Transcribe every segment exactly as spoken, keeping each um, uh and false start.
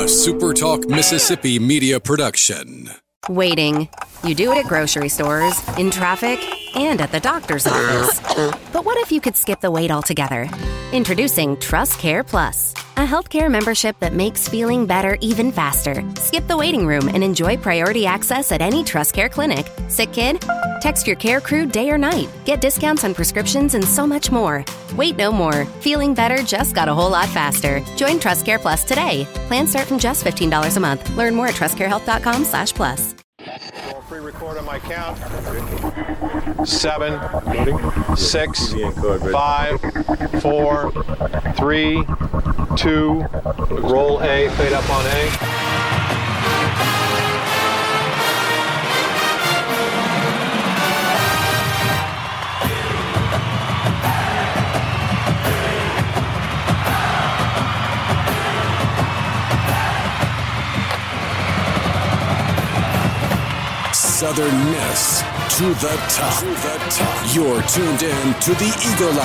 A Super Talk Mississippi media production. Waiting. You do it at grocery stores, in traffic, and at the doctor's office. But what if you could skip the wait altogether? Introducing Trust Care Plus, a healthcare membership that makes feeling better even faster. Skip the waiting room and enjoy priority access at any Trust Care clinic. Sick kid? Text your care crew day or night. Get discounts on prescriptions and so much more. Wait no more. Feeling better just got a whole lot faster. Join Trust Care Plus today. Plans start from just fifteen dollars a month. Learn more at trustcarehealth.com slash plus. I'll pre-record on my count. Seven, six, five, four, three, two, roll A, fade up on A. Southern Miss to the top. To the top. You're tuned in to the Eagle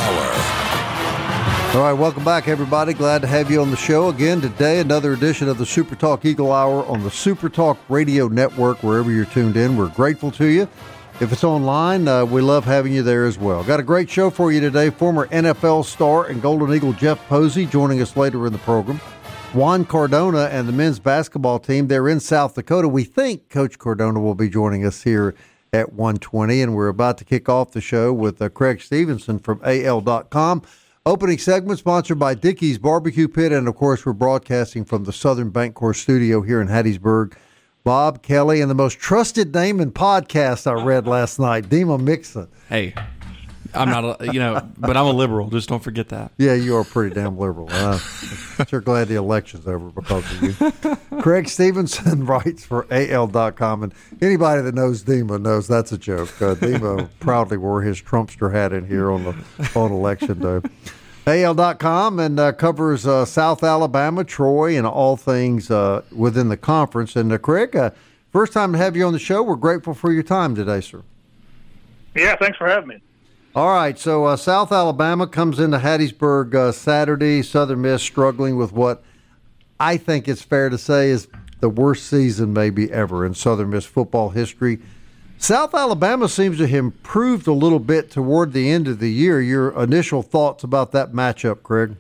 Hour. All right, welcome back, everybody. Glad to have you on the show again today. Another edition of the Super Talk Eagle Hour on the Super Talk Radio Network, wherever you're tuned in. We're grateful to you. If it's online, uh, we love having you there as well. Got a great show for you today. Former N F L star and Golden Eagle Jeff Posey joining us later in the program. Juan Cardona and the men's basketball team, they're in South Dakota. We think Coach Cardona will be joining us here at one twenty, and we're about to kick off the show with uh, Craig Stevenson from A L dot com. Opening segment sponsored by Dickey's Barbecue Pit, and, of course, we're broadcasting from the Southern Bancorp studio here in Hattiesburg. Bob Kelly and the most trusted name in podcast I read last night, Dima Mixon. Hey. I'm not, a, you know, but I'm a liberal. Just don't forget that. Yeah, you are pretty damn liberal. I'm sure glad the election's over because of you. Craig Stevenson writes for A L dot com, and anybody that knows Dima knows that's a joke. Uh, Dima proudly wore his Trumpster hat in here on the on election day. A L dot com and uh, covers uh, South Alabama, Troy, and all things uh, within the conference. And uh, Craig, uh, first time to have you on the show. We're grateful for your time today, sir. Yeah, thanks for having me. All right, so uh, South Alabama comes into Hattiesburg uh, Saturday. Southern Miss struggling with what I think it's fair to say is the worst season maybe ever in Southern Miss football history. South Alabama seems to have improved a little bit toward the end of the year. Your initial thoughts about that matchup, Craig?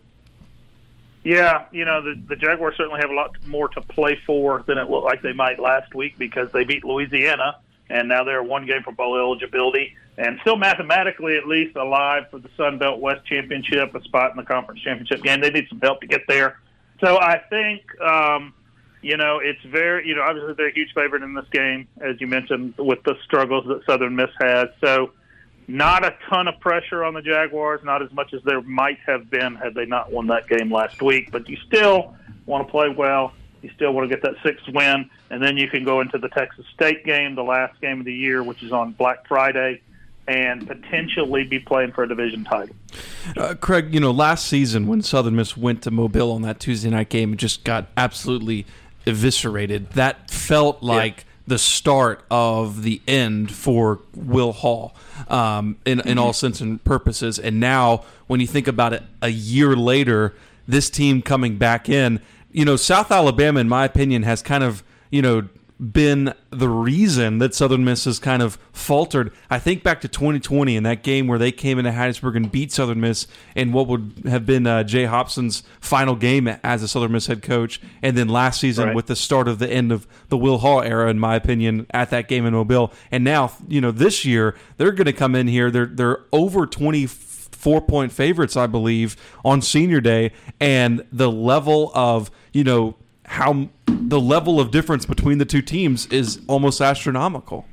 Yeah, you know, the, the Jaguars certainly have a lot more to play for than it looked like they might last week because they beat Louisiana, and now they're one game for bowl eligibility. And still mathematically at least alive for the Sun Belt West Championship, a spot in the conference championship game. They need some help to get there. So I think, um, you know, it's very, you know, obviously they're a huge favorite in this game, as you mentioned, with the struggles that Southern Miss has. So not a ton of pressure on the Jaguars, not as much as there might have been had they not won that game last week. But you still want to play well. You still want to get that sixth win. And then you can go into the Texas State game, the last game of the year, which is on Black Friday, and potentially be playing for a division title. Uh, Craig, you know, last season when Southern Miss went to Mobile on that Tuesday night game and just got absolutely eviscerated, that felt like yeah. the start of the end for Will Hall um, in, in all sense and purposes. And now when you think about it a year later, this team coming back in, you know, South Alabama, in my opinion, has kind of, you know, been the reason that Southern Miss has kind of faltered. I think back to twenty twenty in that game where they came into Hattiesburg and beat Southern Miss in what would have been uh, Jay Hobson's final game as a Southern Miss head coach. And then last season right. with the start of the end of the Will Hall era, in my opinion, at that game in Mobile. And now, you know, this year they're going to come in here. They're they're over twenty-four point favorites, I believe, on Senior Day. And the level of, you know, how the level of difference between the two teams is almost astronomical.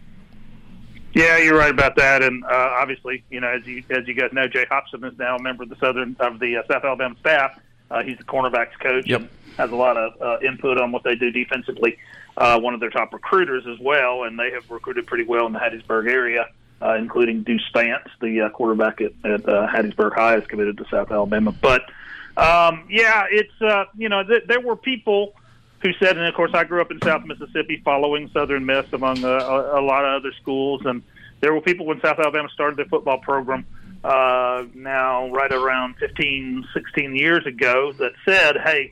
Yeah, you're right about that, and uh, obviously, you know, as you as you guys know, Jay Hobson is now a member of the Southern of the uh, South Alabama staff. Uh, he's the cornerbacks coach. Yep. And has a lot of uh, input on what they do defensively. Uh, one of their top recruiters as well, and they have recruited pretty well in the Hattiesburg area, uh, including Deuce Spance, the uh, quarterback at, at uh, Hattiesburg High, is committed to South Alabama. But um, yeah, it's uh, you know, th- there were people who said, and of course I grew up in South Mississippi following Southern Miss among uh, a, a lot of other schools, and there were people when South Alabama started their football program uh, now right around fifteen, sixteen years ago that said, hey,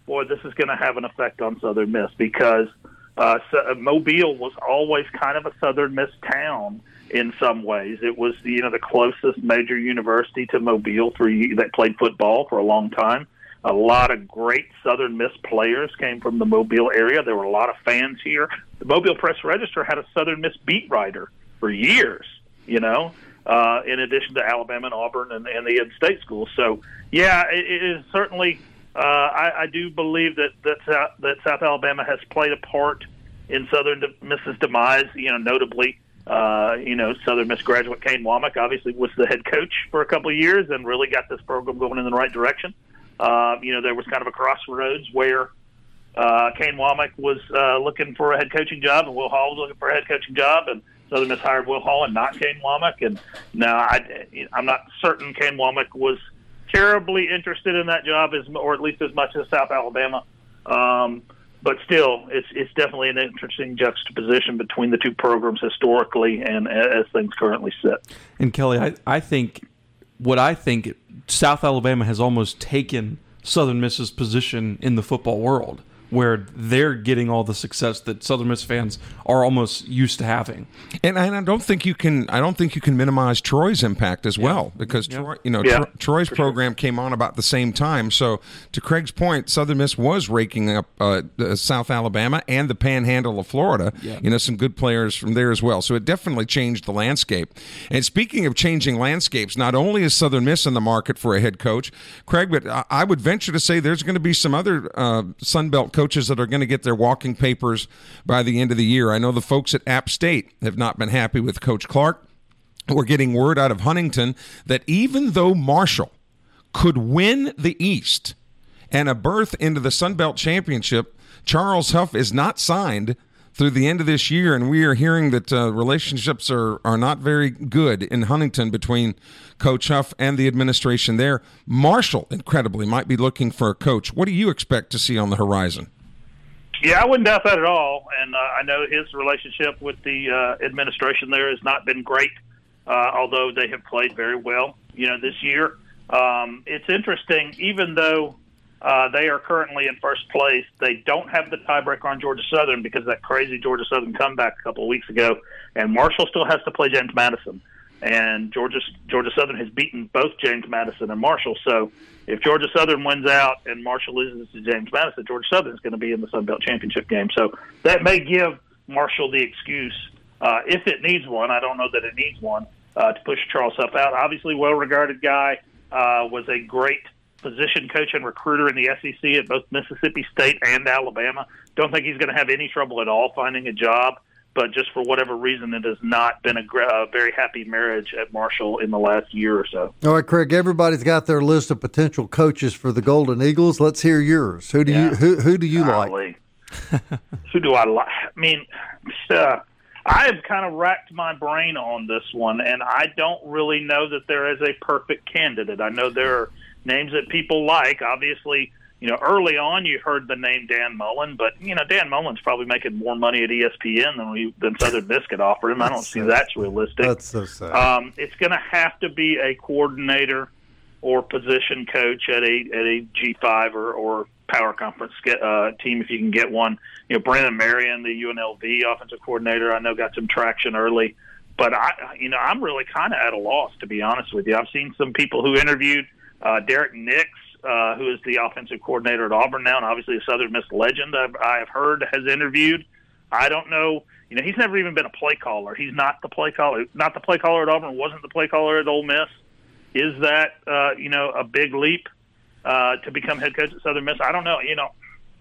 boy, this is going to have an effect on Southern Miss because uh, so, Mobile was always kind of a Southern Miss town in some ways. It was, you know, the closest major university to Mobile for that played football for a long time. A lot of great Southern Miss players came from the Mobile area. There were a lot of fans here. The Mobile Press-Register had a Southern Miss beat writer for years, you know, uh, in addition to Alabama and Auburn and, and the in-state schools. So, yeah, it, it is certainly uh, – I, I do believe that, that, South, that South Alabama has played a part in Southern Miss's demise, you know, notably. Uh, you know, Southern Miss graduate Kane Womack obviously was the head coach for a couple of years and really got this program going in the right direction. Uh, you know, there was kind of a crossroads where uh, Kane Womack was uh, looking for a head coaching job and Will Hall was looking for a head coaching job, and Southern Miss hired Will Hall and not Kane Womack. And now I, I'm not certain Kane Womack was terribly interested in that job, as, or at least as much as South Alabama. Um, but still, it's it's definitely an interesting juxtaposition between the two programs historically and as things currently sit. And Kelly, I, I think what I think South Alabama has almost taken Southern Miss's position in the football world, where they're getting all the success that Southern Miss fans are almost used to having. And I don't think you can. I don't think you can minimize Troy's impact as yeah. well, because yeah. Troy, you know, yeah. Tro- Troy's For program sure. came on about the same time. So, to Craig's point, Southern Miss was raking up uh, South Alabama and the Panhandle of Florida. Yeah. You know, some good players from there as well. So it definitely changed the landscape. And speaking of changing landscapes, not only is Southern Miss in the market for a head coach, Craig, but I would venture to say there's going to be some other uh, Sun Belt coaches that are going to get their walking papers by the end of the year. I know the folks at App State have not been happy with Coach Clark. We're getting word out of Huntington that even though Marshall could win the East and a berth into the Sun Belt Championship, Charles Huff is not signed through the end of this year, and we are hearing that uh, relationships are, are not very good in Huntington between Coach Huff and the administration there. Marshall, incredibly, might be looking for a coach. What do you expect to see on the horizon? Yeah, I wouldn't doubt that at all. And uh, I know his relationship with the uh, administration there has not been great, uh, although they have played very well, you know, this year. Um, it's interesting, even though uh, they are currently in first place, they don't have the tiebreaker on Georgia Southern because of that crazy Georgia Southern comeback a couple of weeks ago. And Marshall still has to play James Madison. And Georgia Georgia Southern has beaten both James Madison and Marshall. So if Georgia Southern wins out and Marshall loses to James Madison, Georgia Southern is going to be in the Sun Belt Championship game. So that may give Marshall the excuse, uh, if it needs one. I don't know that it needs one, uh, to push Charles Huff out. Obviously, well-regarded guy, uh, was a great position coach and recruiter in the S E C at both Mississippi State and Alabama. Don't think he's going to have any trouble at all finding a job. But just for whatever reason, it has not been a, a very happy marriage at Marshall in the last year or so. All right, Craig, everybody's got their list of potential coaches for the Golden Eagles. Let's hear yours. Who do yeah. you who who do you Golly. like? Who do I like? I mean, uh, I have kind of racked my brain on this one, and I don't really know that there is a perfect candidate. I know there are names that people like. Obviously, you know, early on you heard the name Dan Mullen, but, you know, Dan Mullen's probably making more money at E S P N than we than Southern Miss could offer him. I don't see that's realistic. That's so sad. Um, it's going to have to be a coordinator or position coach at a at a G five or, or power conference uh, team if you can get one. You know, Brandon Marion, the U N L V offensive coordinator, I know got some traction early. But, I, you know, I'm really kind of at a loss, to be honest with you. I've seen some people who interviewed uh, Derek Nix, Uh, who is the offensive coordinator at Auburn now, and obviously a Southern Miss legend I've, I have heard has interviewed. I don't know. You know, he's never even been a play caller. He's not the play caller. Not the play caller at Auburn. Wasn't the play caller at Ole Miss. Is that, uh, you know, a big leap uh, to become head coach at Southern Miss? I don't know. You know,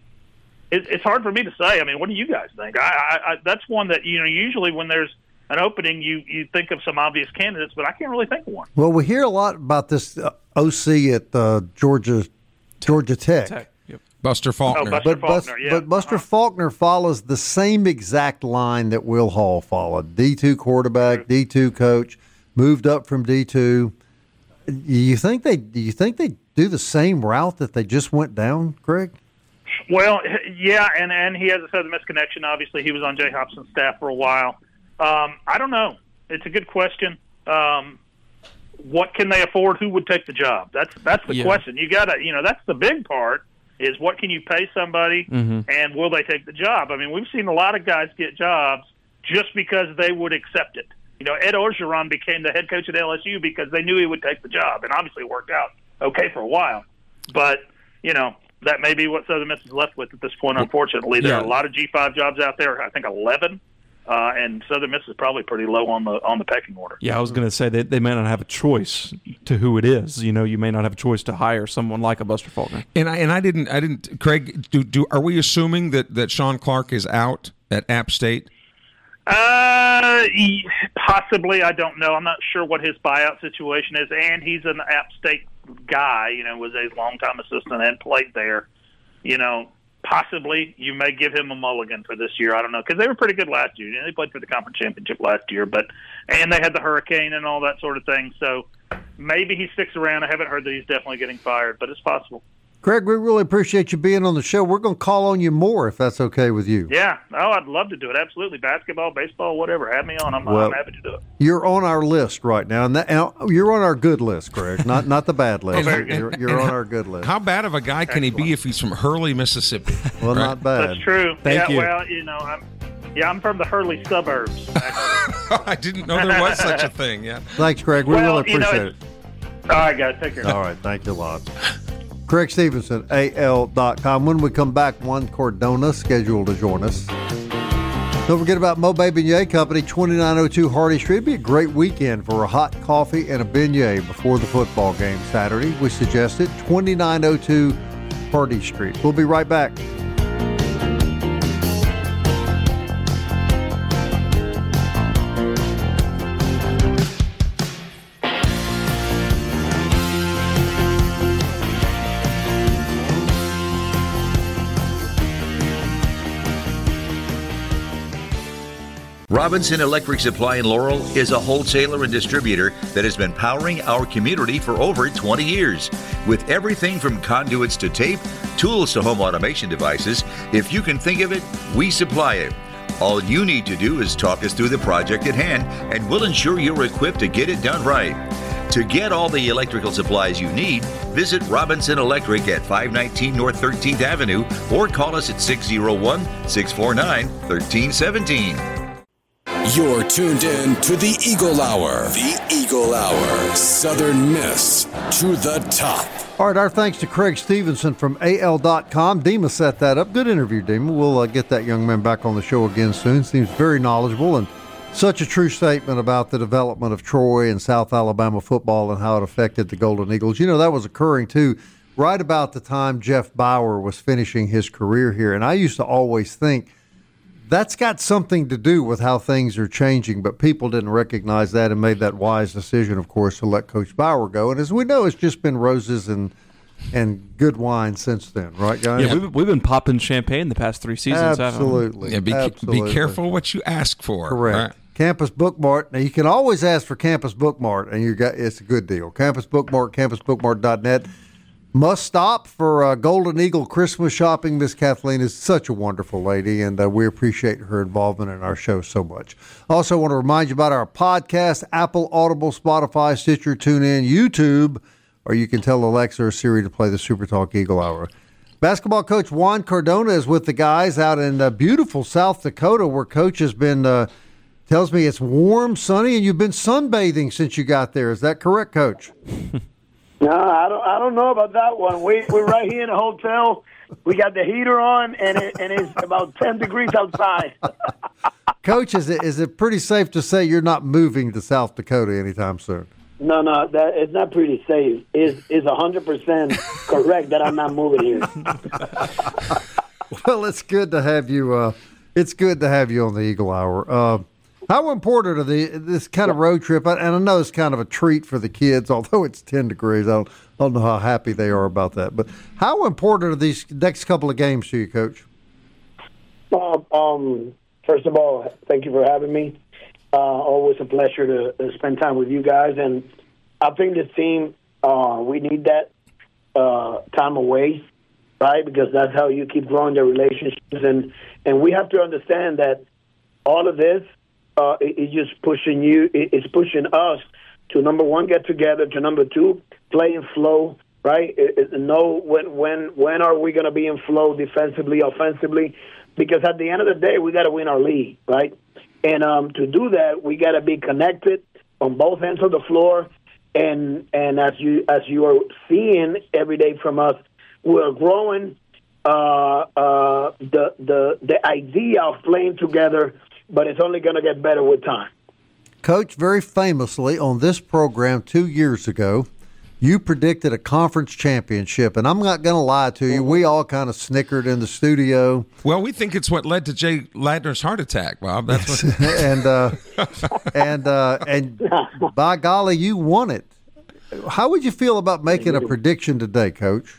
it, it's hard for me to say. I mean, what do you guys think? I, I, I, that's one that, you know, usually when there's an opening, you, you think of some obvious candidates, but I can't really think of one. Well, we hear a lot about this uh, O C at uh, Georgia Georgia Tech. Tech. Yep. Buster Faulkner. Oh, Buster but, Faulkner, Bus, yeah. but Buster uh-huh. Faulkner follows the same exact line that Will Hall followed. D two quarterback, mm-hmm. D two coach, moved up from D two. You think they do you think they do the same route that they just went down, Craig? Well, yeah, and, and he has a Southern Miss connection. Obviously, he was on Jay Hobson's staff for a while. Um, I don't know. It's a good question. Um, what can they afford? Who would take the job? That's that's the yeah. question. You got to, you know, that's the big part. is what can you pay somebody, mm-hmm. and will they take the job? I mean, we've seen a lot of guys get jobs just because they would accept it. You know, Ed Orgeron became the head coach at L S U because they knew he would take the job, and obviously it worked out okay for a while. But, you know, that may be what Southern Miss is left with at this point, unfortunately. There yeah. are a lot of G five jobs out there, I think eleven, uh, and Southern Miss is probably pretty low on the on the pecking order. Yeah, I was going to say that they may not have a choice to who it is. You know, you may not have a choice to hire someone like a Buster Faulkner. And I and I didn't I didn't Craig. Do, do are we assuming that, that Sean Clark is out at App State? Uh, possibly. I don't know. I'm not sure what his buyout situation is, and he's an App State guy. You know, was a longtime assistant and played there. You know, possibly you may give him a mulligan for this year. I don't know, because they were pretty good last year. You know, they played for the conference championship last year, but and they had the hurricane and all that sort of thing. So maybe he sticks around. I haven't heard that he's definitely getting fired, but it's possible. Craig, we really appreciate you being on the show. We're going to call on you more if that's okay with you. Yeah. Oh, I'd love to do it. Absolutely. Basketball, baseball, whatever. Have me on. I'm, well, I'm happy to do it. You're on our list right now, and, that, and you're on our good list, Craig, not not the bad list. Oh, very good. You're, you're on our good list. How bad of a guy can Excellent. he be if he's from Hurley, Mississippi? Well, right? not bad. That's true. Thank yeah, you. Well, you know, I'm yeah, I'm from the Hurley suburbs. I didn't know there was such a thing yet. Thanks, Craig. We Well, really you know, appreciate it. All right, guys. Take care. All right. Thank you a lot. Craig Stevenson, A L dot com. When we come back, Juan Cardona scheduled to join us. Don't forget about Mo Bay Beignet Company, twenty-nine oh two Hardy Street. It'd be a great weekend for a hot coffee and a beignet before the football game Saturday. We suggest it, twenty-nine oh two Hardy Street. We'll be right back. Robinson Electric Supply in Laurel is a wholesaler and distributor that has been powering our community for over twenty years. With everything from conduits to tape, tools to home automation devices, if you can think of it, we supply it. All you need to do is talk us through the project at hand, and we'll ensure you're equipped to get it done right. To get all the electrical supplies you need, visit Robinson Electric at five nineteen North thirteenth Avenue or call us at six oh one, six four nine, one three one seven. You're tuned in to the Eagle Hour. The Eagle Hour. Southern Miss to the top. All right, our thanks to Craig Stevenson from A L dot com. Dima set that up. Good interview, Dima. We'll uh, get that young man back on the show again soon. Seems very knowledgeable and such a true statement about the development of Troy and South Alabama football and how it affected the Golden Eagles. You know, that was occurring, too, right about the time Jeff Bauer was finishing his career here. And I used to always think, that's got something to do with how things are changing, but people didn't recognize that and made that wise decision, of course, to let Coach Bauer go. And as we know, it's just been roses and and good wine since then, right, guys? Yeah, we've, we've been popping champagne the past three seasons. Absolutely. Yeah, be, Absolutely. be careful what you ask for. Correct. Right? Campus Bookmart. Now, you can always ask for Campus Bookmart, and you got it's a good deal. Campus Bookmart, campus bookmart dot net. Must stop for uh, Golden Eagle Christmas shopping. Miss Kathleen is such a wonderful lady, and uh, we appreciate her involvement in our show so much. Also want to remind you about our podcast, Apple, Audible, Spotify, Stitcher, TuneIn, YouTube, or you can tell Alexa or Siri to play the Super Talk Eagle Hour. Basketball coach Juan Cardona is with the guys out in uh, beautiful South Dakota, where Coach has been, uh, tells me it's warm, sunny, and you've been sunbathing since you got there. Is that correct, Coach? No, I don't. I don't know about that one. We we're right here in a hotel. We got the heater on, and it, and it's about ten degrees outside. Coach, is it is it pretty safe to say you're not moving to South Dakota anytime soon? No, no, that it's not pretty safe. It's it's a hundred percent correct that I'm not moving here. Well, it's good to have you. Uh, it's good to have you on the Eagle Hour. Uh, How important are the this kind of road trip? And I know it's kind of a treat for the kids, although it's ten degrees. I don't, I don't know how happy they are about that. But how important are these next couple of games to you, Coach? Uh, um, first of all, thank you for having me. Uh, always a pleasure to, to spend time with you guys. And I think this team, uh, we need that uh, time away, right? Because that's how you keep growing the relationships. And, and we have to understand that all of this, Uh, it, it's just pushing you. It, it's pushing us to, number one, get together, to, number two, play in flow, right? It, it, know when when when are we going to be in flow defensively, offensively? Because at the end of the day, we got to win our league, right? And um, to do that, we got to be connected on both ends of the floor. And and as you as you are seeing every day from us, we're growing uh, uh, the the the idea of playing together, but it's only going to get better with time. Coach, very famously on this program two years ago, you predicted a conference championship, and I'm not going to lie to you. We all kind of snickered in the studio. Well, we think it's what led to Jay Ladner's heart attack, Bob. That's what. and uh, and uh, and by golly, you won it. How would you feel about making a prediction today, Coach?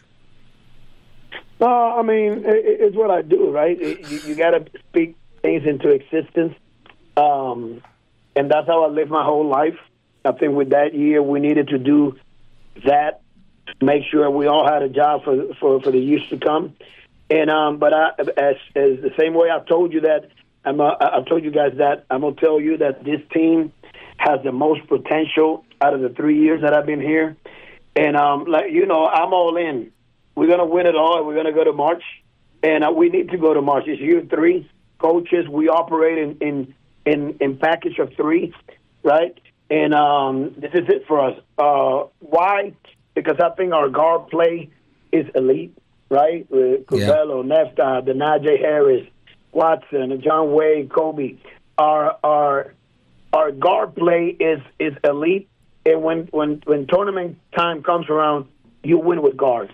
No, uh, I mean it, it's what I do, right? It, you, you got to speak things into existence, um, and that's how I live my whole life. I think with that year, we needed to do that, make sure we all had a job for for, for the years to come. And um, but I, as as the same way I told you that, I'm uh, I've told you guys that I'm gonna tell you that this team has the most potential out of the three years that I've been here. And um, like you know, I'm all in. We're gonna win it all. We're gonna go to March, and uh, we need to go to March. It's year three. Coaches, we operate in in in, in package of three, right? And um, this is it for us. Uh, why? Because I think our guard play is elite, right? With Curbelo, yeah. Nesta, the Najee Harris, Watson, John Wade, Kobe. Our our our guard play is is elite. And when, when, when tournament time comes around, you win with guards.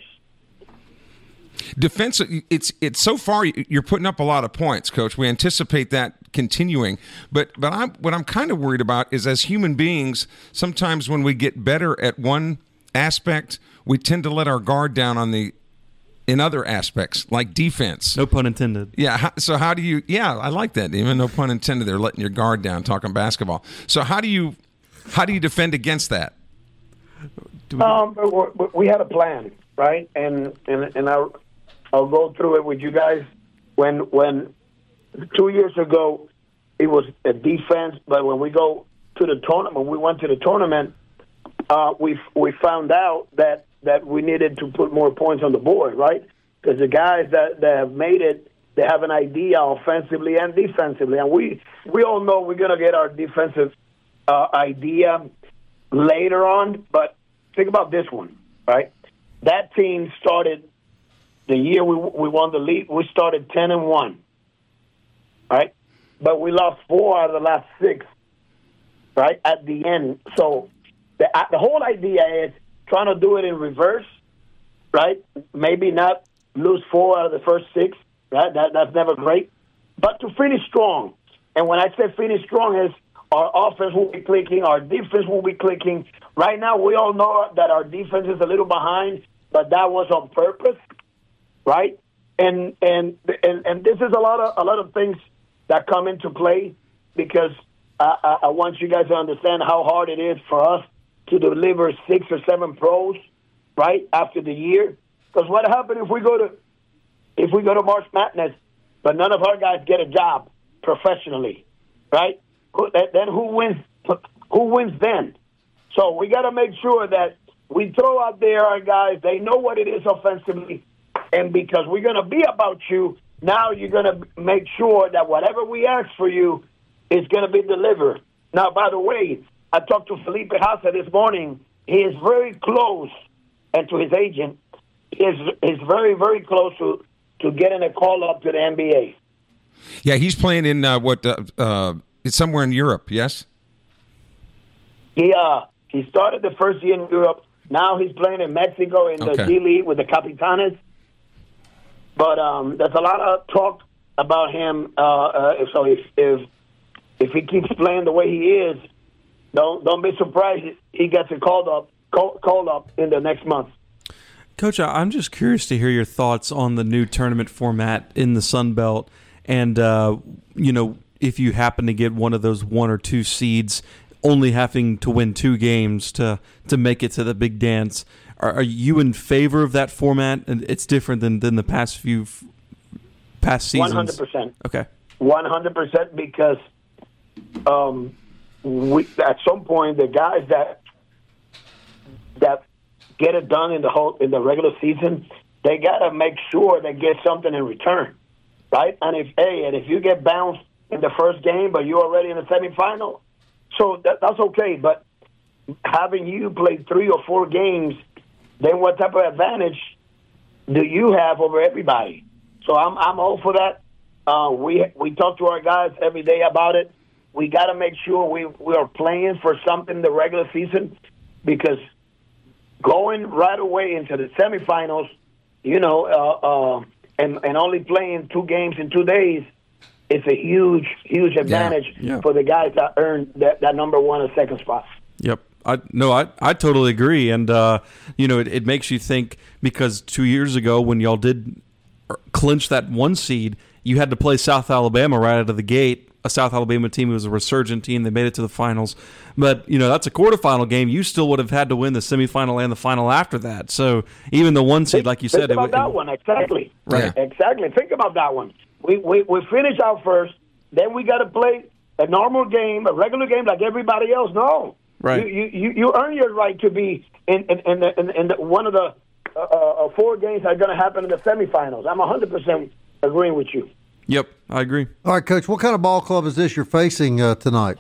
Defense, it's it's so far you're putting up a lot of points, Coach. We anticipate that continuing, but but I'm what I'm kind of worried about is as human beings, sometimes when we get better at one aspect, we tend to let our guard down on the in other aspects like defense. No pun intended. Yeah. So how do you? Yeah, I like that. Even no pun intended. They're letting your guard down. Talking basketball. So how do you how do you defend against that? We, um, we had a plan, right? And and and I. I'll go through it with you guys. When when two years ago it was a defense, but when we go to the tournament, when we went to the tournament, uh, we we found out that, that we needed to put more points on the board, right? Because the guys that, that have made it, they have an idea offensively and defensively, and we we all know we're gonna get our defensive uh, idea later on. But think about this one, right? That team started. The year we we won the league, we started ten and one, right? But we lost four out of the last six, right? At the end, so the the whole idea is trying to do it in reverse, right? Maybe not lose four out of the first six, right? That that's never great, but to finish strong. And when I say finish strong, is our offense will be clicking, our defense will be clicking. Right now, we all know that our defense is a little behind, but that was on purpose. Right, and and and and this is a lot of a lot of things that come into play because I, I, I want you guys to understand how hard it is for us to deliver six or seven pros, right, after the year. Because what happens if we go to if we go to March Madness, but none of our guys get a job professionally, right? Then who wins? Who wins then? So we got to make sure that we throw out there our guys. They know what it is offensively. And because we're going to be about you, now you're going to make sure that whatever we ask for you is going to be delivered. Now, by the way, I talked to Felipe Haza this morning. He is very close, and to his agent, he is, is very, very close to, to getting a call up to the N B A. Yeah, he's playing in uh, what? Uh, uh, it's somewhere in Europe, yes? He, uh, he started the first year in Europe. Now he's playing in Mexico in okay. the D League with the Capitanes. But um, there's a lot of talk about him. Uh, uh, so if, if if he keeps playing the way he is, don't don't be surprised he gets a called up call, called up in the next month. Coach, I'm just curious to hear your thoughts on the new tournament format in the Sun Belt, and uh, you know if you happen to get one of those one or two seeds, only having to win two games to to make it to the big dance. Are, are you in favor of that format? And it's different than, than the past few past seasons. One hundred percent. Okay. One hundred percent because um, we at some point the guys that that get it done in the whole in the regular season, they got to make sure they get something in return, right? And if hey, and if you get bounced in the first game, but you're already in the semifinal, so that, that's okay. But having you play three or four games, then what type of advantage do you have over everybody? So I'm I'm all for that. Uh, we we talk to our guys every day about it. We got to make sure we, we are playing for something in the regular season, because going right away into the semifinals, you know, uh, uh, and and only playing two games in two days, it's a huge, huge advantage yeah, yeah. for the guys that earned that, that number one and second spot. Yep. I, no, I, I totally agree. And, uh, you know, it, it makes you think, because two years ago when y'all did clinch that one seed, you had to play South Alabama right out of the gate, a South Alabama team who was a resurgent team. They made it to the finals. But, you know, that's a quarterfinal game. You still would have had to win the semifinal and the final after that. So even the one seed, like you Think said. Think about it, that it, one, exactly. Right. Exactly. Think about that one. We, we, we finish out first, then we got to play a normal game, a regular game like everybody else. No. Right. You, you, you earn your right to be in, in, in, the, in, in the, one of the uh, uh, four games that are going to happen in the semifinals. I'm one hundred percent agreeing with you. Yep, I agree. All right, Coach, what kind of ball club is this you're facing uh, tonight?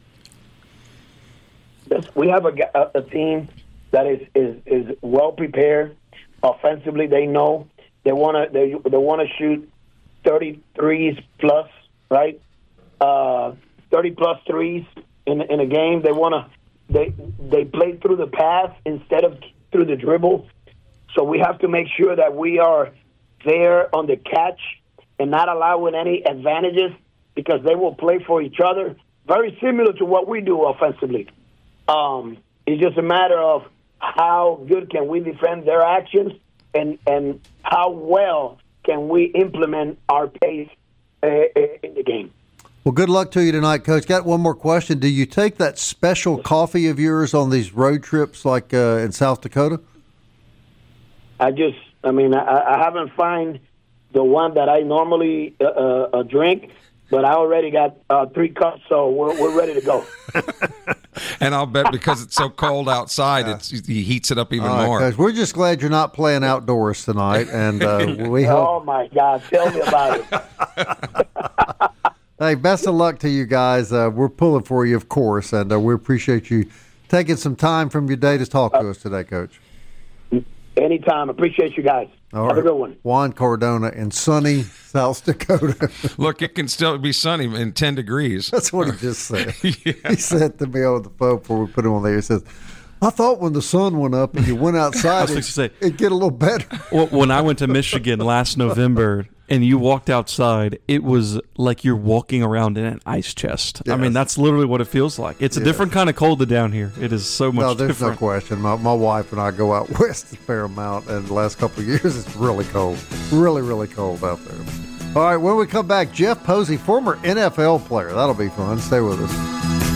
This, we have a, a, a team that is, is, is well prepared. Offensively, they know they want to they, they want to shoot thirty-threes plus, right? Uh, thirty plus threes in in a game. They want to they they play through the pass instead of through the dribble. So we have to make sure that we are there on the catch and not allowing any advantages, because they will play for each other, very similar to what we do offensively. Um, it's just a matter of how good can we defend their actions, and, and how well can we implement our pace uh, in the game. Well, good luck to you tonight, Coach. Got one more question. Do you take that special coffee of yours on these road trips like uh, in South Dakota? I just, I mean, I, I haven't found the one that I normally uh, uh, drink, but I already got uh, three cups, so we're, we're ready to go. And I'll bet because it's so cold outside, yeah. it's, he heats it up even All right, more. Coach, we're just glad you're not playing outdoors tonight, and uh, we hope. Oh my God! Tell me about it. Hey, best of luck to you guys. Uh, we're pulling for you, of course, and uh, we appreciate you taking some time from your day to talk to us today, Coach. Anytime. Appreciate you guys. All Have right. a good one. Juan Cardona in sunny South Dakota. Look, it can still be sunny in ten degrees. That's what he just said. Yeah. He said to me on the phone before we put him on there, he says, I thought when the sun went up and you went outside, I was it, say, it'd get a little better. Well, when I went to Michigan last November and you walked outside, it was like you're walking around in an ice chest. Yes. I mean, that's literally what it feels like. It's a Yes. different kind of cold than down here. It is so much No, there's different. no question. My, my wife and I go out west a fair amount, and the last couple of years it's really cold. Really, really cold out there. All right, when we come back, Jeff Posey, former N F L player. That'll be fun. Stay with us.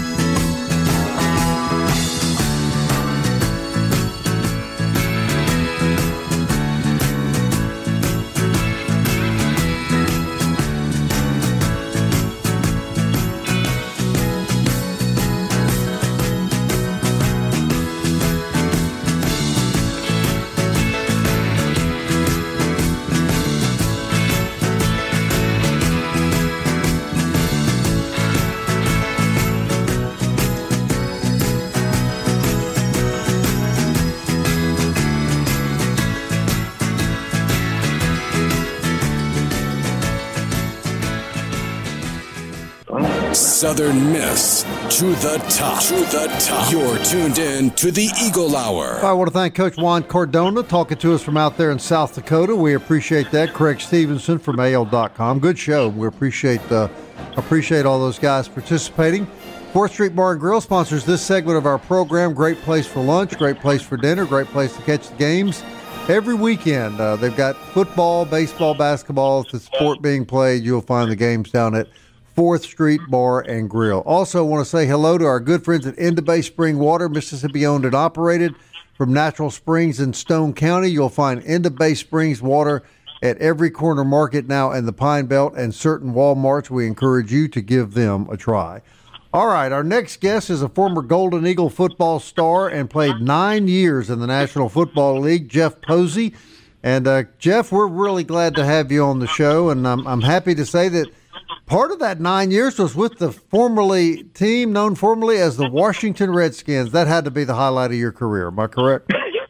Southern Miss to the top. To the top. You're tuned in to the Eagle Hour. I want to thank Coach Juan Cardona talking to us from out there in South Dakota. We appreciate that. Craig Stevenson from A L dot com. Good show. We appreciate uh, appreciate all those guys participating. fourth Street Bar and Grill sponsors this segment of our program. Great place for lunch, great place for dinner, great place to catch the games. Every weekend, uh, they've got football, baseball, basketball. If the sport being played, you'll find the games down at fourth Street Bar and Grill. Also want to say hello to our good friends at End of Bay Spring Water, Mississippi owned and operated from Natural Springs in Stone County. You'll find End of Bay Springs Water at every corner market now in the Pine Belt and certain Walmarts. We encourage you to give them a try. All right, our next guest is a former Golden Eagle football star and played nine years in the National Football League, Jeff Posey. And, uh, Jeff, we're really glad to have you on the show, and I'm, I'm happy to say that part of that nine years was with the formerly team known formerly as the Washington Redskins. That had to be the highlight of your career. Am I correct?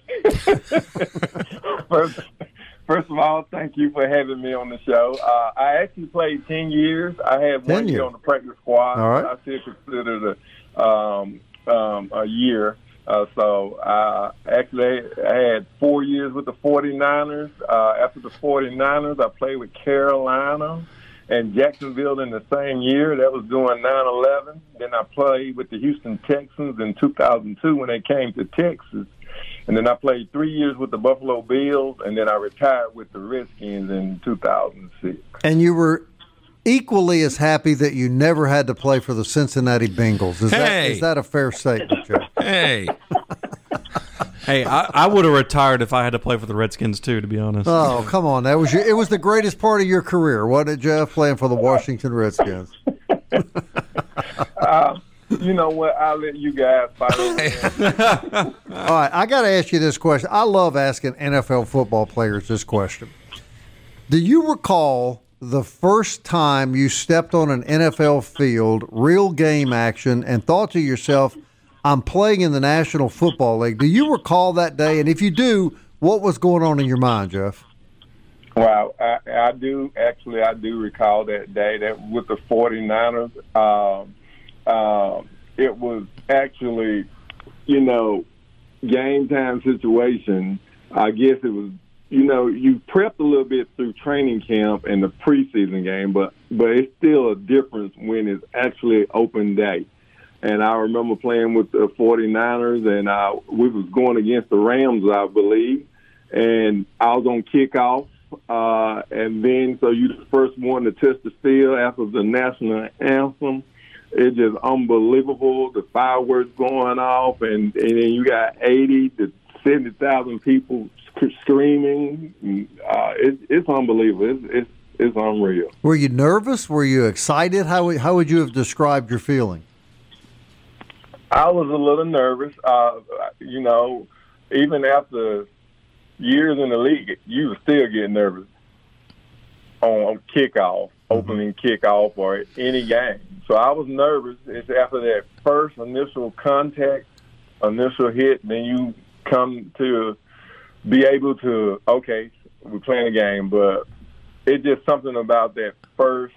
first, first of all, thank you for having me on the show. Uh, I actually played ten years. I had one year on the practice squad. All right. I still consider it a, um, um, a year. Uh, so I actually I had four years with the forty-niners. Uh, after the forty-niners, I played with Carolina and Jacksonville in the same year. That was during nine eleven. Then I played with the Houston Texans in two thousand two when they came to Texas. And then I played three years with the Buffalo Bills, and then I retired with the Redskins in two thousand six. And you were equally as happy that you never had to play for the Cincinnati Bengals. Is, hey. that, is that a fair statement, Joe? Hey. Hey, I, I would have retired if I had to play for the Redskins too, to be honest. Oh, come on. That was your, it was the greatest part of your career, wasn't it, Jeff, playing for the Washington Redskins? uh, you know what? I'll let you guys fight over that. All right, I got to ask you this question. I love asking N F L football players this question. Do you recall the first time you stepped on an N F L field, real game action, and thought to yourself, I'm playing in the National Football League? Do you recall that day? And if you do, what was going on in your mind, Jeff? Wow, I, I do. Actually, I do recall that day that with the forty-niners. Um, um, it was actually, you know, game time situation. I guess it was, you know, you prepped a little bit through training camp and the preseason game, but, but it's still a difference when it's actually open day. And I remember playing with the forty-niners, and uh, we was going against the Rams, I believe, and I was on kickoff. Uh, and then, so you the first one to touch the field after the national anthem. It's just unbelievable, the fireworks going off, and, and then you got eighty to seventy thousand people screaming. Uh, it, it's unbelievable. It's, it's, it's unreal. Were you nervous? Were you excited? How, how would you have described your feeling? I was a little nervous. Uh, you know, even after years in the league, you would still get nervous on kickoff, opening kickoff, or any game. So I was nervous. It's after that first initial contact, initial hit, then you come to be able to, okay, we're playing a game, but it's just something about that first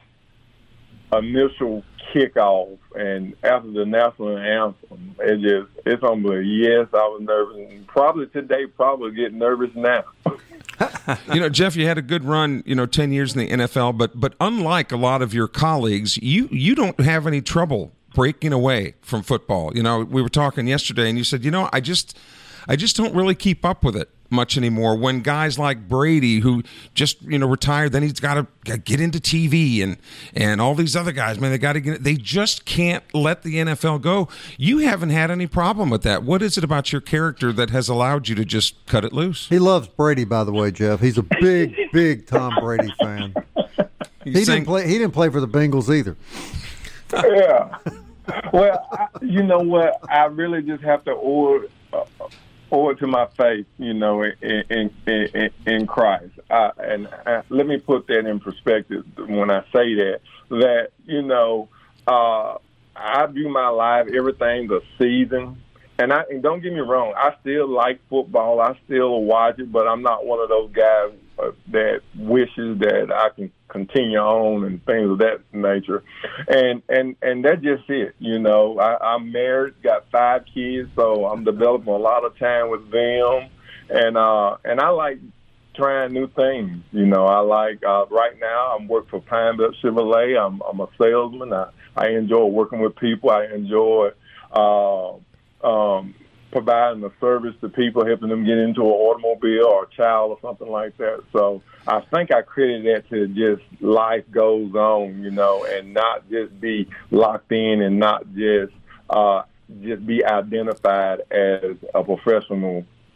initial kickoff, and after the national anthem, it just, it's unbelievable. Yes, I was nervous, and probably today, probably get nervous now. You know, Jeff, you had a good run, you know, ten years in the N F L, but but unlike a lot of your colleagues, you you don't have any trouble breaking away from football. You know, we were talking yesterday, and you said, you know, I just I just don't really keep up with it much anymore. When guys like Brady, who just, you know, retired, then he's got to get into T V, and and all these other guys, man, they got to get, they just can't let the N F L go. You haven't had any problem with that. What is it about your character that has allowed you to just cut it loose? He loves Brady, by the way, Jeff. He's a big, big Tom Brady fan. He saying, didn't play. He didn't play for the Bengals either. Yeah. Well, I, you know what? I really just have to order. Uh, Or to my faith, you know, in in in, in Christ, uh, and uh, let me put that in perspective. When I say that, that you know, uh, I view my life, everything, the season, and I and don't get me wrong, I still like football, I still watch it, but I'm not one of those guys uh, that wishes that I can continue on and things of that nature, and and and that's just it. You know, I, I'm married, got five kids, so I'm developing a lot of time with them, and uh, and I like trying new things. You know, I like uh, right now I'm working for Pine Belt Chevrolet. I'm I'm a salesman. I, I enjoy working with people. I enjoy uh, um, providing a service to people, helping them get into an automobile or a child or something like that. So I think I credit that to just life goes on, you know, and not just be locked in and not just uh, just be identified as a professional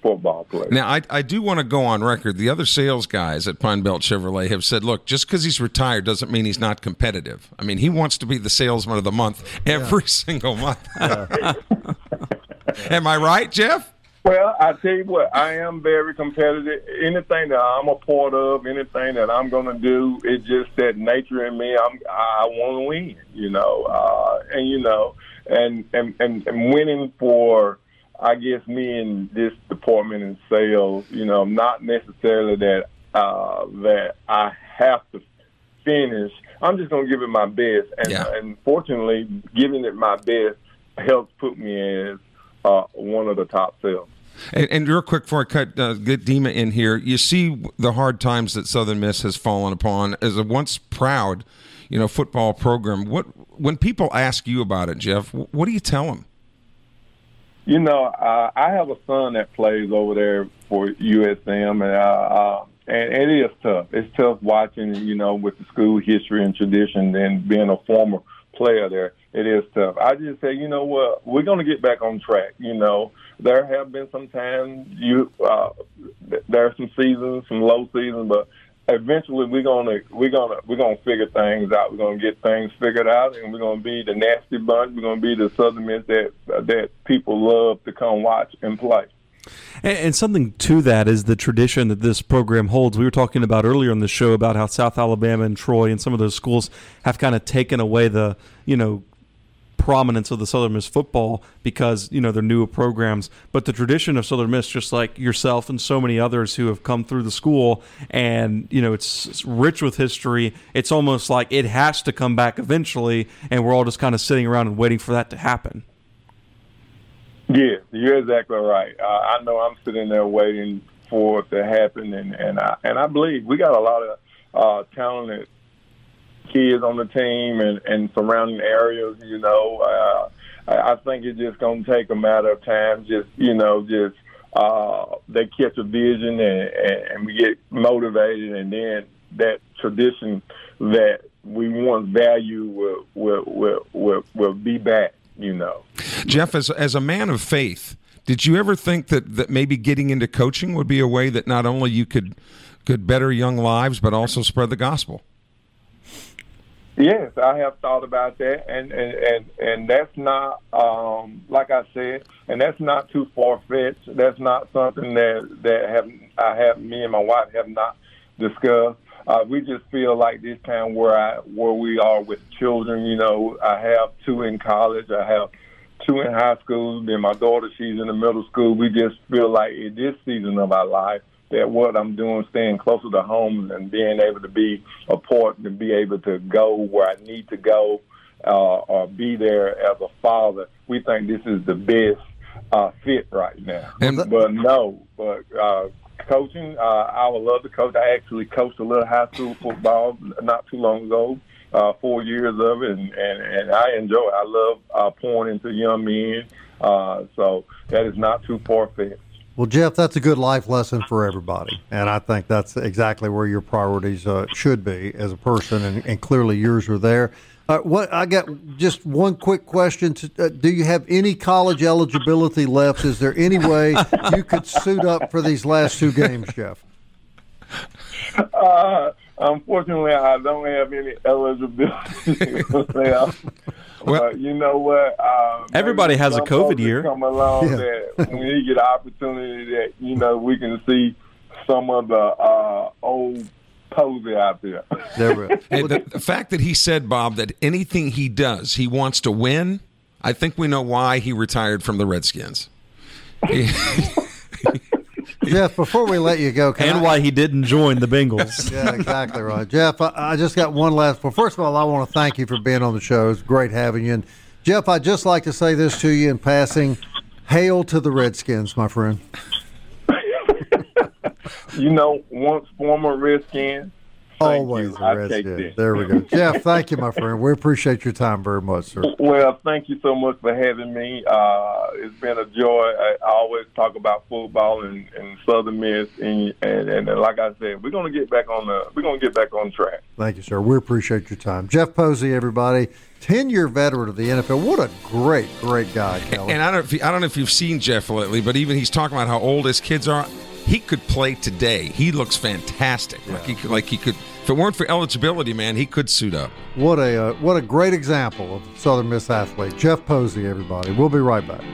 football player. Now, I, I do want to go on record. The other sales guys at Pine Belt Chevrolet have said, look, just because he's retired doesn't mean he's not competitive. I mean, he wants to be the salesman of the month every yeah. single month. Yeah. Am I right, Jeff? Well, I tell you what, I am very competitive. Anything that I'm a part of, anything that I'm going to do, it's just that nature in me. I'm, I want to win, you know, uh, and you know, and, and and and winning for, I guess, me in this department in sales, you know, not necessarily that uh, that I have to finish. I'm just going to give it my best, and yeah. and fortunately, giving it my best helps put me as uh, one of the top sales. And, and real quick before I cut, uh, get Dima in here, you see the hard times that Southern Miss has fallen upon as a once proud, you know, football program. What when people ask you about it, Jeff, what do you tell them? You know, uh, I have a son that plays over there for U S M, and uh, uh, and it is tough. It's tough watching, you know, with the school history and tradition and being a former player there. It is tough. I just say, you know what, we're going to get back on track. You know, there have been some times you uh, there are some seasons, some low seasons, but eventually we're gonna we're gonna we're gonna figure things out. We're gonna get things figured out, and we're gonna be the nasty bunch. We're gonna be the Southern Miss that that people love to come watch and play. And, and something to that is the tradition that this program holds. We were talking about earlier on the show about how South Alabama and Troy and some of those schools have kind of taken away the, you know, prominence of the Southern Miss football because, you know, they're newer programs. But the tradition of Southern Miss, just like yourself and so many others who have come through the school, and, you know, it's, it's rich with history. It's almost like it has to come back eventually, and we're all just kind of sitting around and waiting for that to happen. Yeah, you're exactly right. Uh, I know I'm sitting there waiting for it to happen, and, and I and I believe we got a lot of uh, talented kids on the team and, and surrounding areas. You know, uh, I, I think it's just going to take a matter of time. Just you know, just uh, they catch a vision and, and, and we get motivated, and then that tradition that we once valued will will will will, will be back. You know, Jeff, as as a man of faith, did you ever think that, that maybe getting into coaching would be a way that not only you could could better young lives, but also spread the gospel? Yes, I have thought about that, and and, and, and that's not, um, like I said, and that's not too far-fetched. That's not something that, that have I have me and my wife have not discussed. Uh, we just feel like this time where I where we are with children, you know, I have two in college, I have two in high school, then my daughter, she's in the middle school. We just feel like in this season of our life that what I'm doing, staying closer to home and being able to be a part and be able to go where I need to go uh, or be there as a father, we think this is the best uh, fit right now. And but no, but uh, coaching, uh, I would love to coach. I actually coached a little high school football not too long ago, uh, four years of it, and, and, and I enjoy it. I love uh, pouring into young men, uh, so that is not too far-fetched. Well, Jeff, that's a good life lesson for everybody, and I think that's exactly where your priorities uh, should be as a person, and, and clearly yours are there. Uh, what I got just one quick question: to, uh, do you have any college eligibility left? Is there any way you could suit up for these last two games, Jeff? Uh, unfortunately, I don't have any eligibility. Well, uh, you know what? Uh, everybody has a COVID year. Come along yeah. that when you get an opportunity that you know we can see some of the uh, old Posey out there. there hey, the, the fact that he said, Bob, that anything he does, he wants to win. I think we know why he retired from the Redskins. Jeff, before we let you go, can and I, why he didn't join the Bengals. Yeah, exactly right. Jeff, I, I just got one last. Well, first of all, I want to thank you for being on the show. It's great having you. And Jeff, I'd just like to say this to you in passing: hail to the Redskins, my friend. You know, once former Redskins, Always you. a I Redskins. take this. There we go. Jeff, thank you, my friend. We appreciate your time very much, sir. Well, thank you so much for having me. Uh, it's been a joy. I, I always talk about football and, and Southern Miss, and, and, and like I said, we're going to get back on the we're going to get back on track. Thank you, sir. We appreciate your time. Jeff Posey, everybody, ten-year veteran of the N F L. What a great, great guy, Kelly. And I don't, if you, I don't know if you've seen Jeff lately, but even he's talking about how old his kids are. He could play today. He looks fantastic. Yeah. Like he could, like he could. If it weren't for eligibility, man, he could suit up. What a uh, what a great example of Southern Miss athlete, Jeff Posey. Everybody, we'll be right back.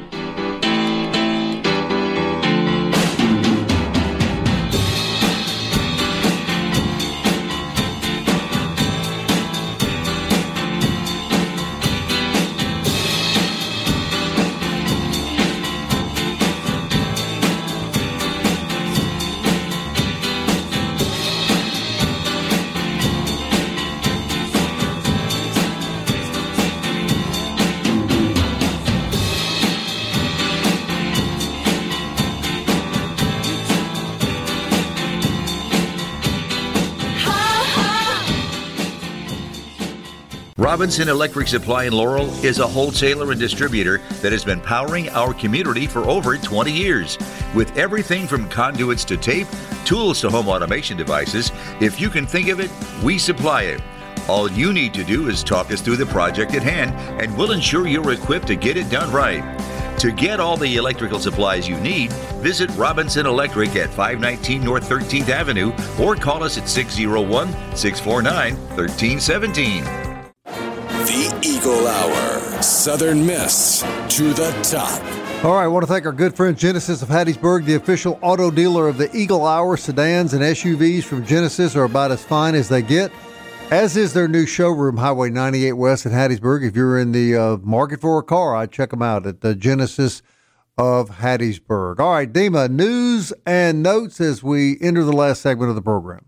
Robinson Electric Supply in Laurel is a wholesaler and distributor that has been powering our community for over twenty years. With everything from conduits to tape, tools to home automation devices, if you can think of it, we supply it. All you need to do is talk us through the project at hand, and we'll ensure you're equipped to get it done right. To get all the electrical supplies you need, visit Robinson Electric at five nineteen North thirteenth Avenue or call us at six oh one, six four nine, one three one seven. The Eagle Hour. Southern Miss to the top. All right, I want to thank our good friend Genesis of Hattiesburg, the official auto dealer of the Eagle Hour. Sedans and S U Vs from Genesis are about as fine as they get, as is their new showroom, Highway ninety-eight West in Hattiesburg. If you're in the uh, market for a car, I'd check them out at the Genesis of Hattiesburg. All right, Dima, news and notes as we enter the last segment of the program.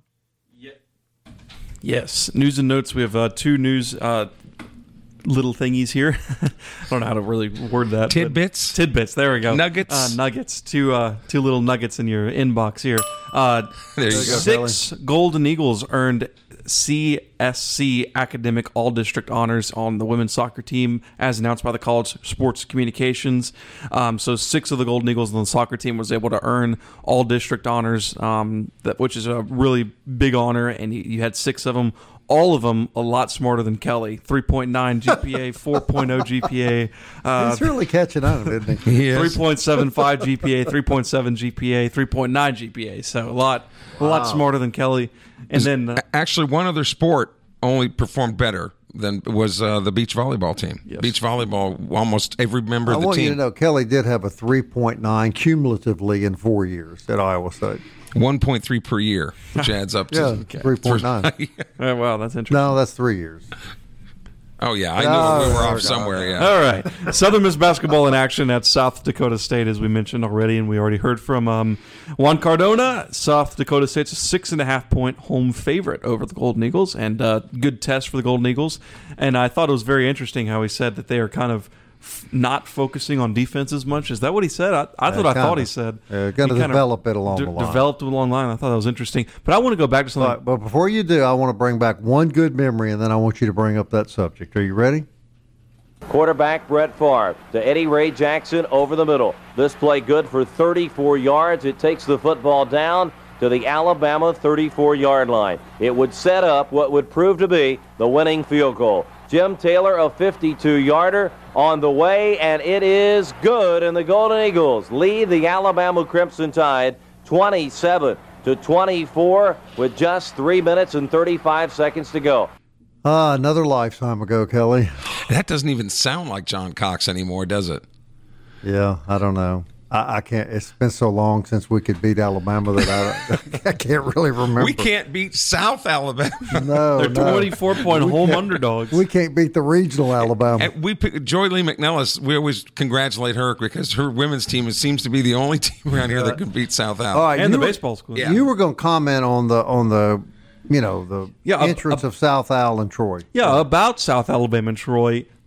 Yes, news and notes. We have uh, two news uh, little thingies here. I don't know how to really word that. Tidbits? Tidbits, there we go. Nuggets? Uh, nuggets. Two uh, two little nuggets in your inbox here. Uh, there you go. Six Golden Eagles earned C S C Academic All-District Honors on the women's soccer team, as announced by the College Sports Communications. Um, so six of the Golden Eagles on the soccer team was able to earn All-District Honors, um, that, which is a really big honor, and you, you had six of them. All of them a lot smarter than Kelly. three point nine G P A, four point oh G P A. Uh, He's really catching on, isn't he? He is. three point seven five G P A, three point seven G P A, three point nine G P A. So a lot, a lot smarter than Kelly. And then uh, actually, one other sport only performed better than was uh, the beach volleyball team. Yes. Beach volleyball, almost every member I of the want team. you to know Kelly did have a three point nine cumulatively in four years at Iowa State. one point three per year, which adds up to Yeah, Okay. three point nine. oh, wow, that's interesting. No, that's three years. Oh, yeah. I knew Oh, we were off God. somewhere, yeah. All right. Southern Miss basketball in action at South Dakota State, as we mentioned already, and we already heard from um, Juan Cardona. South Dakota State's a six and a half point home favorite over the Golden Eagles, and uh, good test for the Golden Eagles. And I thought it was very interesting how he said that they are kind of f- not focusing on defense as much. Is that what he said? I, I Yeah, thought I kinda. thought he said. Yeah, gotta He kind of develop it along de- the line. Developed it along the line. I thought that was interesting. But I want to go back to something. But, but before you do, I want to bring back one good memory, and then I want you to bring up that subject. Are you ready? Quarterback Brett Favre to Eddie Ray Jackson over the middle. This play good for thirty-four yards. It takes the football down to the Alabama thirty-four-yard line. It would set up what would prove to be the winning field goal. Jim Taylor, a fifty-two-yarder on the way, and it is good, and the Golden Eagles lead the Alabama Crimson Tide twenty-seven to twenty-four with just three minutes and thirty-five seconds to go. Ah, another lifetime ago, Kelly. That doesn't even sound like John Cox anymore, does it? Yeah, I don't know. I, I can't. It's been so long since we could beat Alabama that I, I can't really remember. We can't beat South Alabama. No, They're no. twenty-four point home underdogs. We can't beat the regional Alabama. And we pick, Joy Lee McNellis, we always congratulate her because her women's team seems to be the only team around here that can beat South Alabama. All right, and you the were- baseball school. Yeah. You were going to comment on the on the you know the Yeah, uh, entrance uh, of South Al and Troy. Yeah, about South Alabama and Troy.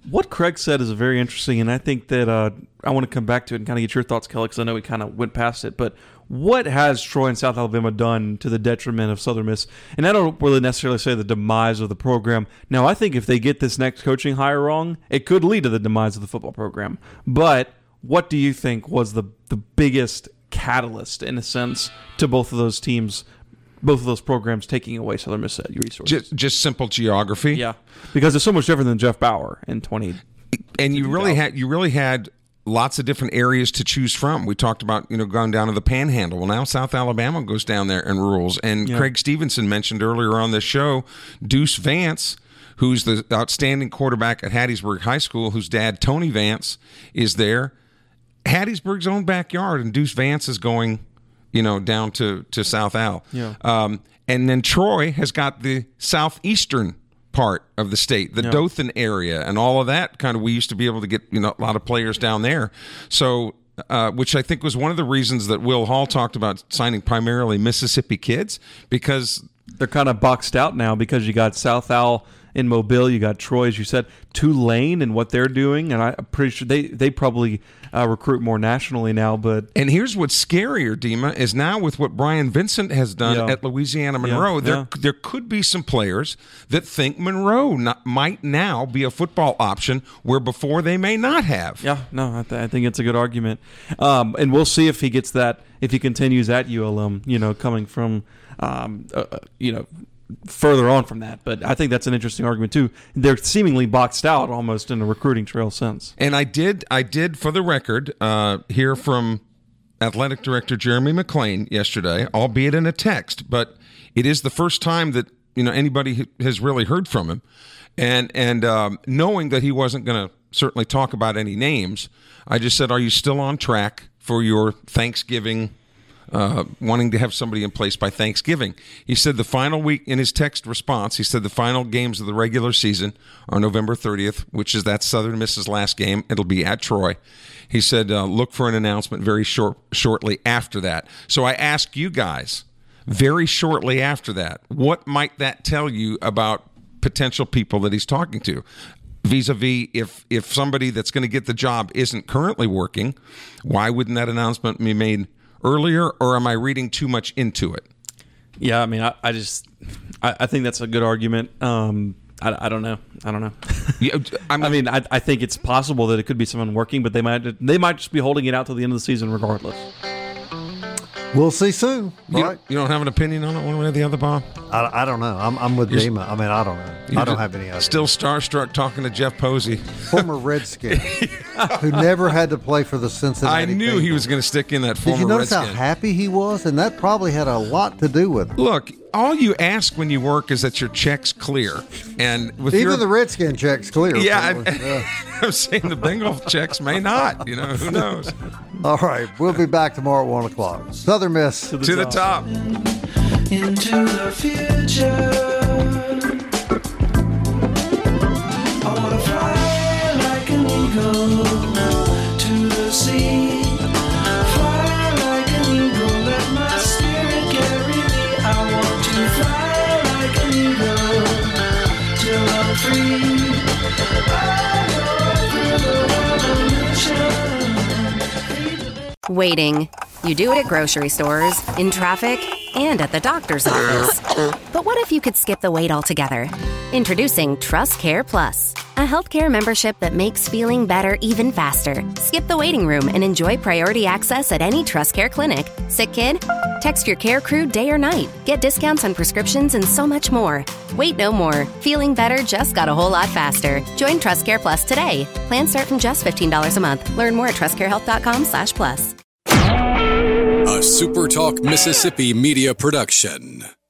What Craig said is very interesting, and I think that uh, I want to come back to it and kind of get your thoughts, Kelly, because I know we kind of went past it. But what has Troy and South Alabama done to the detriment of Southern Miss? And I don't really necessarily say the demise of the program. Now, I think if they get this next coaching hire wrong, it could lead to the demise of the football program. But what do you think was the, the biggest catalyst, in a sense, to both of those teams, both of those programs taking away Southern Miss resources? Just, just simple geography. Yeah, because it's so much different than Jeff Bauer in twenty. And you really had you really had lots of different areas to choose from. We talked about, you know, going down to the Panhandle. Well, now South Alabama goes down there and rules. And yeah. Craig Stevenson mentioned earlier on this show, Deuce Vance, who's the outstanding quarterback at Hattiesburg High School, whose dad, Tony Vance, is there. Hattiesburg's own backyard, and Deuce Vance is going, you know, down to, to South Al. Yeah. Um, and then Troy has got the southeastern part of the state, the yeah. Dothan area, and all of that kind of, we used to be able to get, you know, a lot of players down there. So, uh, which I think was one of the reasons that Will Hall talked about signing primarily Mississippi kids, because they're kind of boxed out now because you got South Al in Mobile, you got Troy, as you said, Tulane and what they're doing, and I'm pretty sure they, they probably uh, recruit more nationally now. But and here's what's scarier, Dima, is now with what Brian Vincent has done yeah. at Louisiana Monroe, yeah. there Yeah. there could be some players that think Monroe not, might now be a football option where before they may not have. Yeah, no, I, th- I think it's a good argument, um, and we'll see if he gets that, if he continues at U L M, you know, coming from, um, uh, you know, further on from that. But I think that's an interesting argument too. They're seemingly boxed out almost in a recruiting trail sense. And I did, I did for the record, uh, hear from Athletic Director Jeremy McClain yesterday, albeit in a text, but it is the first time that, you know, anybody has really heard from him. And, and um, knowing that he wasn't going to certainly talk about any names, I just said, are you still on track for your Thanksgiving Uh, wanting to have somebody in place by Thanksgiving? He said the final week, in his text response, he said the final games of the regular season are November thirtieth, which is that Southern Miss's last game. It'll be at Troy. He said, uh, look for an announcement very short, shortly after that. So I ask you guys, very shortly after that, what might that tell you about potential people that he's talking to? Vis-a-vis, if, if somebody that's going to get the job isn't currently working, why wouldn't that announcement be made earlier, or am I reading too much into it? Yeah, I mean, I, I just, I, I think that's a good argument. Um, I, I don't know. I don't know. yeah, I mean, I, mean I, I think it's possible that it could be someone working, but they might, they might just be holding it out till the end of the season, regardless. We'll see soon. You, right? don't, you don't have an opinion on it one way or the other, Bob? I, I don't know. I'm, I'm with You're, Dima. I mean, I don't know. I don't have any idea. Still starstruck talking to Jeff Posey. Former Redskin who never had to play for the Cincinnati I knew Bengals. he was going to stick in that former Did you notice Redskin. how happy he was? And that probably had a lot to do with it. Look, all you ask when you work is that your check's clear. And with Even your, the Redskin check's clear. Yeah, I, yeah. I'm saying the Bengal checks may not. You know, who knows? All right, we'll be back tomorrow at one o'clock. Southern Miss. To the, to the top. Into the future. I want to fly like an eagle to the sea. Fly like an eagle, let my spirit carry me. I want to fly like an eagle till I'm free. I go through the revolution. Waiting. You do it at grocery stores, in traffic, and at the doctor's office. But what if you could skip the wait altogether? Introducing Trust Care Plus, a healthcare membership that makes feeling better even faster. Skip the waiting room and enjoy priority access at any Trust Care clinic. Sick kid? Text your care crew day or night. Get discounts on prescriptions and so much more. Wait no more. Feeling better just got a whole lot faster. Join Trust Care Plus today. Plans start from just fifteen dollars a month. Learn more at trustcarehealth.com slash plus. A SuperTalk Mississippi media production.